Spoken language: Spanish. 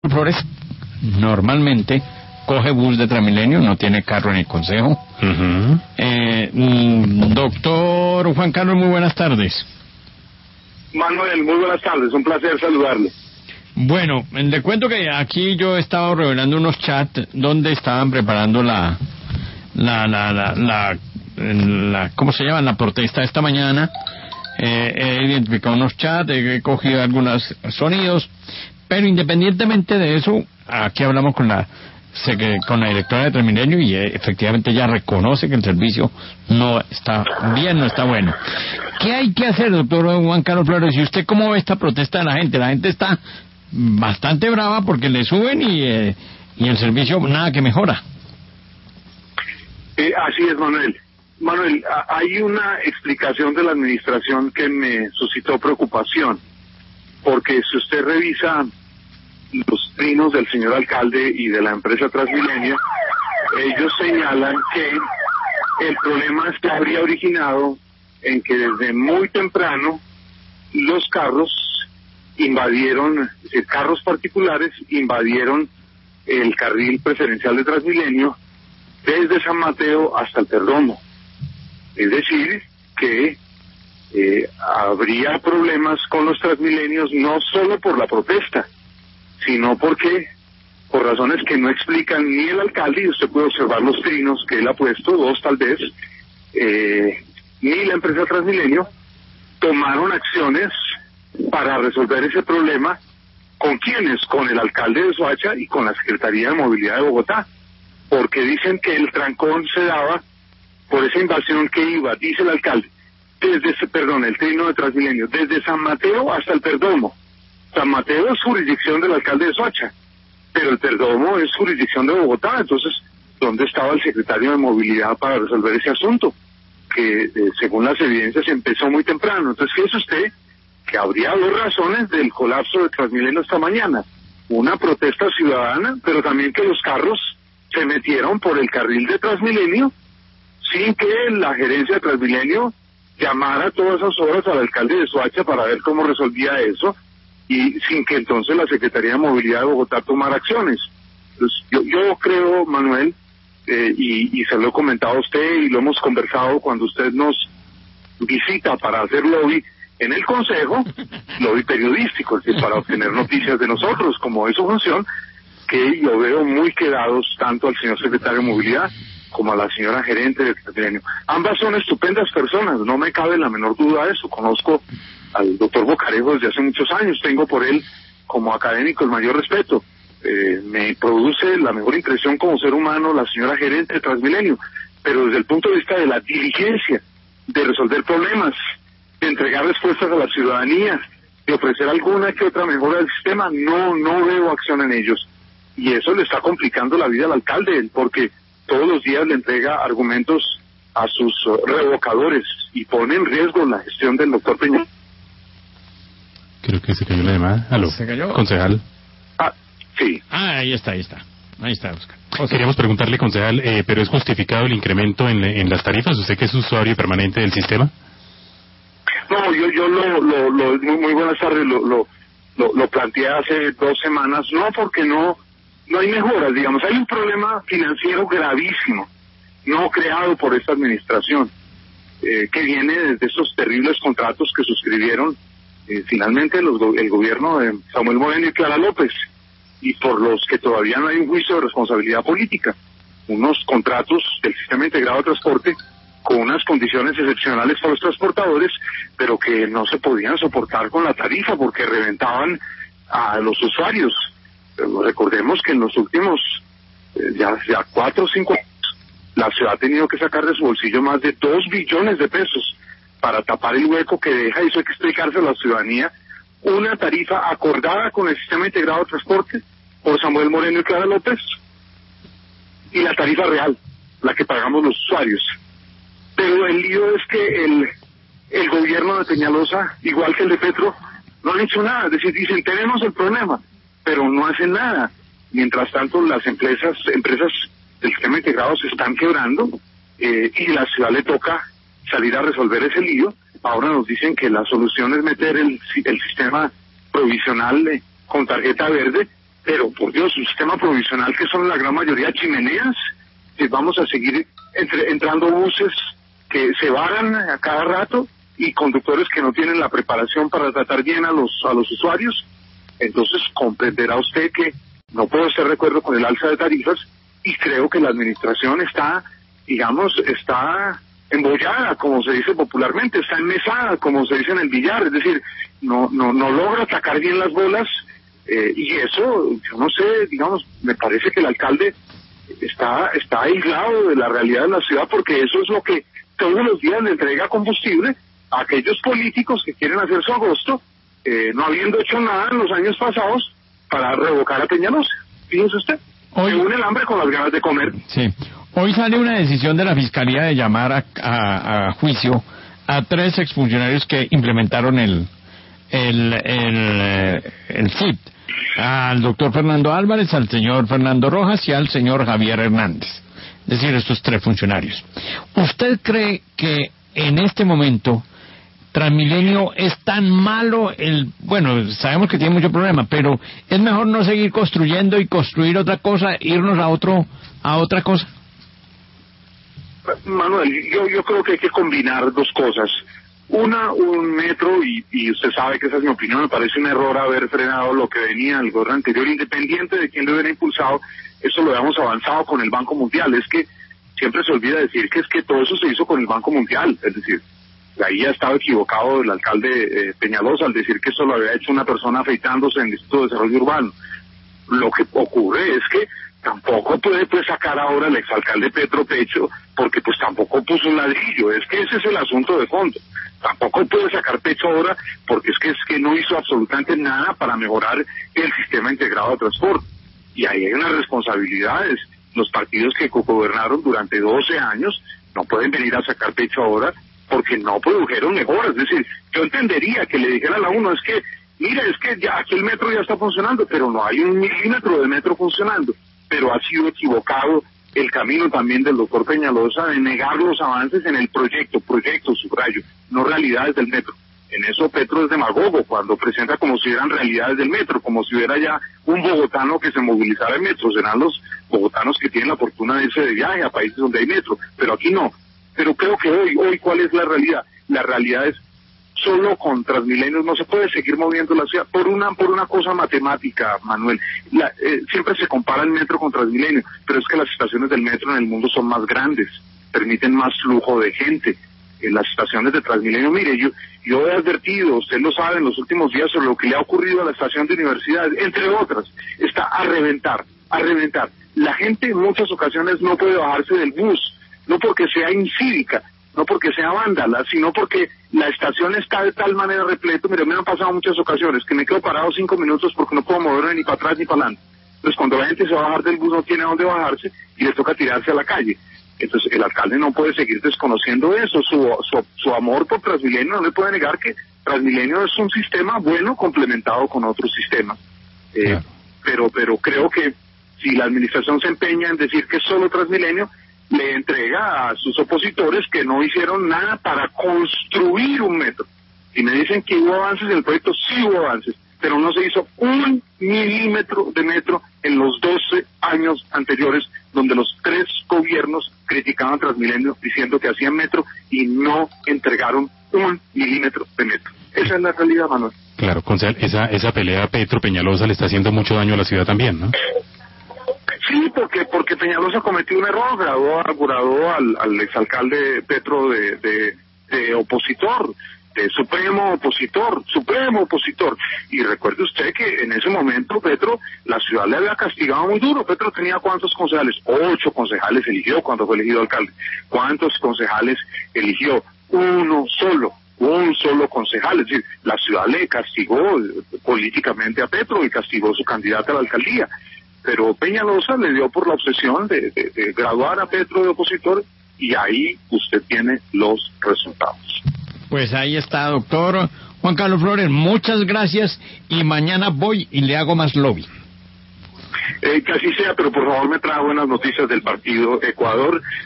Flores normalmente coge bus de Transmilenio, no tiene carro en el Consejo. Doctor Juan Carlos, muy buenas tardes. Manuel, muy buenas tardes, un placer saludarle. Bueno, le cuento que aquí yo he estado revelando unos chats donde estaban preparando la ¿cómo se llama? La protesta de esta mañana. He identificado unos chats, he cogido algunos sonidos, pero independientemente de eso, aquí hablamos con la directora de Transmilenio y efectivamente ella reconoce que el servicio no está bien, no está bueno. ¿Qué hay que hacer, doctor Juan Carlos Flores? ¿Y usted cómo ve esta protesta de la gente? La gente está bastante brava porque le suben y el servicio nada que mejora. Así es, Manuel. Manuel, hay una explicación de la administración que me suscitó preocupación, porque si usted revisa los trinos del señor alcalde y de la empresa Transmilenio, ellos señalan que el problema se habría originado en que desde muy temprano los carros invadieron, es decir, carros particulares invadieron el carril preferencial de Transmilenio desde San Mateo hasta el Perdomo. Es decir, que habría problemas con los Transmilenios no solo por la protesta, sino porque, por razones que no explican ni el alcalde, y usted puede observar los trinos que él ha puesto, dos tal vez, ni la empresa Transmilenio, tomaron acciones para resolver ese problema. ¿Con quiénes? Con el alcalde de Soacha y con la Secretaría de Movilidad de Bogotá, porque dicen que el trancón se daba por esa invasión que iba, dice el alcalde, el trino de Transmilenio, desde San Mateo hasta el Perdomo. San Mateo es jurisdicción del alcalde de Soacha, pero el Perdomo es jurisdicción de Bogotá. Entonces, ¿dónde estaba el secretario de Movilidad para resolver ese asunto? Que según las evidencias empezó muy temprano. Entonces, fíjese usted que habría dos razones del colapso de Transmilenio esta mañana. Una protesta ciudadana, pero también que los carros se metieron por el carril de Transmilenio sin que la gerencia de Transmilenio llamara todas esas horas al alcalde de Soacha para ver cómo resolvía eso, y sin que entonces la Secretaría de Movilidad de Bogotá tomara acciones. Entonces, yo creo, Manuel, y se lo he comentado a usted y lo hemos conversado cuando usted nos visita para hacer lobby en el Consejo, lobby periodístico, es decir, para obtener noticias de nosotros, como es su función, que yo veo muy quedados tanto al señor secretario de Movilidad como a la señora gerente de Transmilenio. Ambas son estupendas personas, no me cabe la menor duda de eso. Conozco al doctor Bocarejo desde hace muchos años, tengo por él como académico el mayor respeto. Me produce la mejor impresión como ser humano la señora gerente de Transmilenio, pero desde el punto de vista de la diligencia, de resolver problemas, de entregar respuestas a la ciudadanía, de ofrecer alguna que otra mejora del sistema, no veo acción en ellos. Y eso le está complicando la vida al alcalde, porque todos los días le entrega argumentos a sus revocadores y pone en riesgo la gestión del doctor Peña. Creo que se cayó la llamada. ¿Aló? ¿Se cayó? Concejal. Sí. Ahí está, Oscar. Queríamos preguntarle, concejal, ¿pero es justificado el incremento en las tarifas? ¿Usted que es usuario permanente del sistema? No, yo muy buenas tardes, lo planteé hace 2 semanas, no porque no hay mejoras, digamos, hay un problema financiero gravísimo, no creado por esta administración, que viene desde esos terribles contratos que suscribieron finalmente el gobierno de Samuel Moreno y Clara López, y por los que todavía no hay un juicio de responsabilidad política, unos contratos del Sistema Integrado de Transporte con unas condiciones excepcionales para los transportadores, pero que no se podían soportar con la tarifa porque reventaban a los usuarios. Recordemos que en los últimos ya 4 o 5 años la ciudad ha tenido que sacar de su bolsillo más de 2 billones de pesos para tapar el hueco que deja, y eso hay que explicárselo a la ciudadanía, una tarifa acordada con el Sistema Integrado de Transporte por Samuel Moreno y Clara López, y la tarifa real, la que pagamos los usuarios. Pero el lío es que el gobierno de Peñalosa, igual que el de Petro, no han hecho nada. Es decir, dicen, tenemos el problema, pero no hacen nada. Mientras tanto, las empresas del sistema integrado se están quebrando, y la ciudad le toca salir a resolver ese lío. Ahora nos dicen que la solución es meter el sistema provisional con tarjeta verde, pero por Dios, un sistema provisional que son la gran mayoría chimeneas, vamos a seguir entrando buses que se varan a cada rato y conductores que no tienen la preparación para tratar bien a los usuarios. Entonces comprenderá usted que no puedo estar de acuerdo con el alza de tarifas, y creo que la administración está embollada, como se dice popularmente, está enmesada, como se dice en el billar, es decir, no logra atacar bien las bolas, y eso, yo no sé, me parece que el alcalde está aislado de la realidad de la ciudad, porque eso es lo que todos los días le entrega combustible a aquellos políticos que quieren hacer su agosto, no habiendo hecho nada en los años pasados para revocar a Peñalosa. Fíjese usted, se une el hambre con las ganas de comer. Sí. Hoy sale una decisión de la Fiscalía de llamar a juicio a 3 exfuncionarios que implementaron el CIT, al doctor Fernando Álvarez, al señor Fernando Rojas y al señor Javier Hernández. Es decir, estos 3 funcionarios. ¿Usted cree que en este momento Transmilenio es tan malo? Bueno, sabemos que tiene mucho problema, pero es mejor no seguir construyendo y construir otra cosa, irnos a otra cosa. Manuel, yo creo que hay que combinar 2 cosas. Un metro, y usted sabe que esa es mi opinión, me parece un error haber frenado lo que venía del gobierno anterior, independiente de quién lo hubiera impulsado. Eso lo habíamos avanzado con el Banco Mundial. Es que siempre se olvida decir que es que todo eso se hizo con el Banco Mundial, es decir, ahí ya estaba equivocado el alcalde Peñalosa al decir que eso lo había hecho una persona afeitándose en el Instituto de Desarrollo Urbano. Lo que ocurre es que tampoco puede sacar ahora el exalcalde Petro pecho, porque pues tampoco puso un ladrillo. Es que ese es el asunto de fondo. Tampoco puede sacar pecho ahora, porque es que no hizo absolutamente nada para mejorar el sistema integrado de transporte. Y ahí hay unas responsabilidades. Los partidos que gobernaron durante 12 años no pueden venir a sacar pecho ahora porque no produjeron mejoras. Es decir, yo entendería que le dijeran a uno, es que ya aquí el metro ya está funcionando, pero no hay un milímetro de metro funcionando. Pero ha sido equivocado el camino también del doctor Peñalosa de negar los avances en el proyecto, subrayo, no realidades del metro. En eso Petro es demagogo cuando presenta como si hubieran realidades del metro, como si hubiera ya un bogotano que se movilizara en metro. Serán los bogotanos que tienen la fortuna de irse de viaje a países donde hay metro, pero aquí no. Pero creo que hoy ¿cuál es la realidad? La realidad es, solo con Transmilenio no se puede seguir moviendo la ciudad por una cosa matemática, Manuel. Siempre se compara el metro con Transmilenio, pero es que las estaciones del metro en el mundo son más grandes, permiten más flujo de gente. En las estaciones de Transmilenio, mire, yo he advertido, usted lo sabe, en los últimos días sobre lo que le ha ocurrido a la estación de Universidad, entre otras, está a reventar. La gente en muchas ocasiones no puede bajarse del bus, no porque sea incívica, no porque sea vándala, sino porque la estación está de tal manera repleta. Mire, me han pasado muchas ocasiones que me quedo parado 5 minutos porque no puedo moverme ni para atrás ni para adelante. Entonces cuando la gente se va a bajar del bus no tiene a dónde bajarse y le toca tirarse a la calle. Entonces el alcalde no puede seguir desconociendo eso. Su amor por Transmilenio no le puede negar que Transmilenio es un sistema bueno complementado con otros sistemas. Pero creo que si la administración se empeña en decir que es solo Transmilenio, le entrega a sus opositores que no hicieron nada para construir un metro. Y me dicen que hubo avances en el proyecto, sí hubo avances, pero no se hizo 1 milímetro de metro en los 12 años anteriores, donde los 3 gobiernos criticaban Transmilenio diciendo que hacían metro y no entregaron 1 milímetro de metro. Esa es la realidad, Manuel. Claro, concejal, esa pelea Petro-Peñalosa le está haciendo mucho daño a la ciudad también, ¿no? Sí, porque Peñalosa cometió un error, graduó al exalcalde Petro de opositor, de supremo opositor. Y recuerde usted que en ese momento Petro, la ciudad le había castigado muy duro. Petro tenía ¿cuántos concejales? 8 concejales eligió cuando fue elegido alcalde. ¿Cuántos concejales eligió? Un solo concejal. Es decir, la ciudad le castigó políticamente a Petro y castigó su candidata a la alcaldía. Pero Peñalosa le dio por la obsesión de graduar a Petro de opositor, y ahí usted tiene los resultados. Pues ahí está, doctor Juan Carlos Flores, muchas gracias, y mañana voy y le hago más lobby. Que así sea, pero por favor me trae buenas noticias del partido Ecuador.